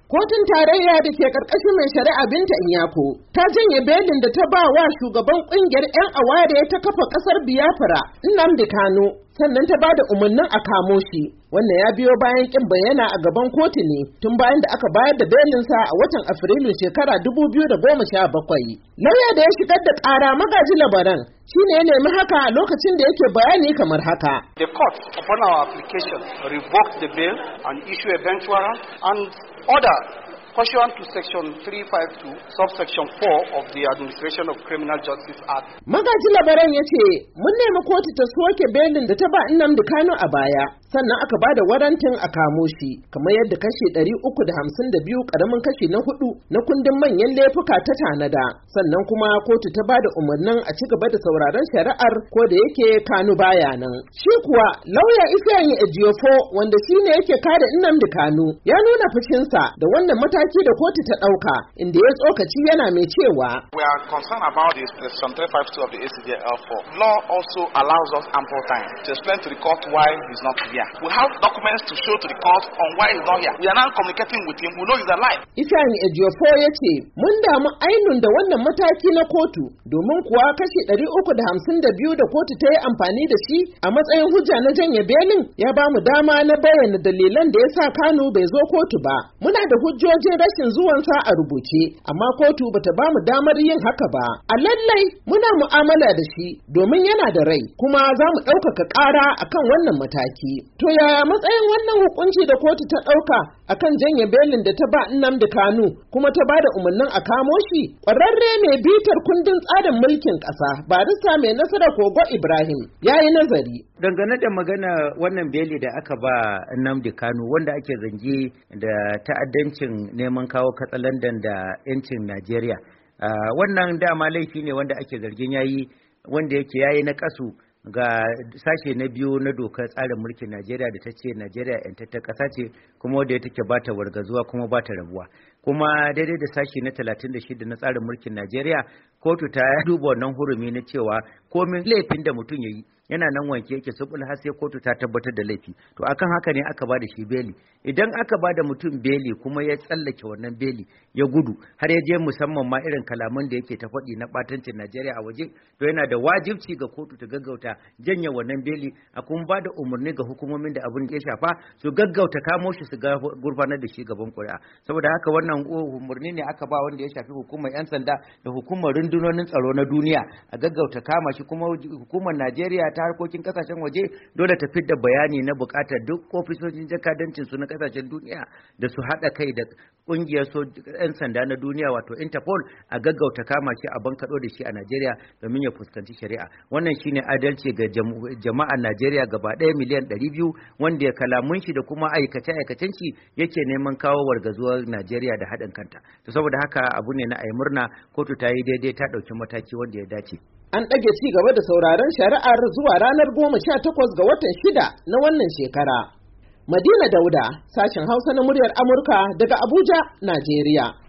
Kotun tarayya da ke karkashin mai shari'a Binta Inyako ta janye belin da ta ba wa shugaban kungiyar 'yan aware ta kafa kasar Biafra Nnamdi Kanu, sannan ta ba da umarnin a kamo shi. Wannan ya biyo bayan kin bayyana a gaban kotu ne tun bayan da aka bayar da belinsa a watan Afrilun shekara 2017. Lauya da ya shigar da ƙara Magaji Labaran shine ya nemi haka a lokacin da yake bayani kamar haka. The court upon our application revoked the bail and issue a bench warrant and order pursuant to section 352 subsection 4 of the Administration of Criminal Justice Act. Magaji Labaran ya ce mun nemi kotu ta soke belin da ta ba Nnamdi Kanu a baya, sannan aka ba da warantin a kamo shi kamar yadda kashi 352 karamin kashi na 4 na kundin manyan laifuka ta tanada. Sannan kuma kotu ta ba da umarnin a ci gaba da sauraron shari'ar ko da yake Kanu baya nan. Shi kuwa lauya Ifeanyi Ejiofor wanda shine yake kare Nnamdi Kanu ya nuna fushinsa da wannan mataki da kotu ta ɗauka, inda ya tsokaci yana mai cewa we are concerned about this section 352 of the ACJL4. Law also allows us ample time to explain to the court why he's not here. We have documents to show to the court on why he's not here. We are now communicating with him. We know he's alive. Ifeanyi Ejiofor ya ce mun damu ainun da wannan mataki na kotu, domin kuwa kashi 352 da kotu ta yi amfani da shi a matsayin hujja na janye belin ya ba mu dama na bayyana dalilan da ya sa Kanu bai zo kotu ba. Muna da hujjojin rashin zuwansa a rubuce, amma kotu bata ba mu damar yin haka ba. A lallai muna mu'amala da shi domin yana da rai, kuma za mu ɗaukaka ƙara akan wannan mataki. To yaya matsayin wannan hukunci da kotu ta ɗauka akan janye belin da ta ba Nnamdi Kanu kuma ta ba da umarnin a kamo shi? Ƙwararre mai bitar kundin tsarin mulkin ƙasa barista mai nasara Kogo Ibrahim ya yi nazari. Dangane da magana wannan beli da aka ba Nnamdi Kanu wanda ake zangi da ta'addancin neman kawo katsalandan da 'yancin Najeriya. Wannan dama laifi ne wanda ake zargin yayi, wanda yake yayi na kasu ga sashe na 2 na dokar tsarin mulkin Najeriya da ta ce Najeriya 'yantattar ƙasa ce kuma wadda take ba ta wargazuwa kuma ba ta rabuwa. Kuma daidai da sashe na 36 na tsarin mulkin Najeriya, kotu ta duba wannan hurumi na cewa komin laifin da mutum ya yi yana nan wanke yake subul har sai kotu ta tabbatar da laifi. To akan haka ne aka bada shi beli. Idan aka bada mutum beli kuma ya tsallake wannan beli ya gudu har ya je musamman ma irin kalaman da yake ta faɗi na batancin Najeriya a waje, to yana da wajibci ga kotu ta gaggauta janye wannan beli, a kuma bada umarni ga hukumomin da abin ya shafa su gaggauta kamo shi su gurfanar da shi gaban ƙuri'a. Saboda haka wannan umarni ne aka ba wanda ya shafi hukumar 'yan sanda da hukumar rundunonin tsaro na duniya a gaggauta kama shi, kuma hukumar Najeriya ta harkokin kasashen waje dole ta fidda bayani na bukatar duk ofisoshin jakadancin su na kasashen duniya da su hada kai da kungiyar 'yan sanda na duniya wato Interpol a gaggauta kama shi a bankado da shi a Najeriya domin ya fuskanci shari'a. Wannan shine adalci ga jama'ar Najeriya gaba ɗaya miliyan 200 wanda ya kalamun shi da kuma aikace-aikacen shi yake neman kawo wargazuwar Najeriya da haɗin kanta. To saboda haka abu ne na ayi murna, kotu ta yi daidai, ta ɗauki mataki wanda ya dace. An ɗage ci gaba da sauraron shari'ar zuwa ranar 18 ga watan 6 na wannan shekara. Madina Dauda, sashen Hausa na muryar Amurka daga Abuja, Najeriya.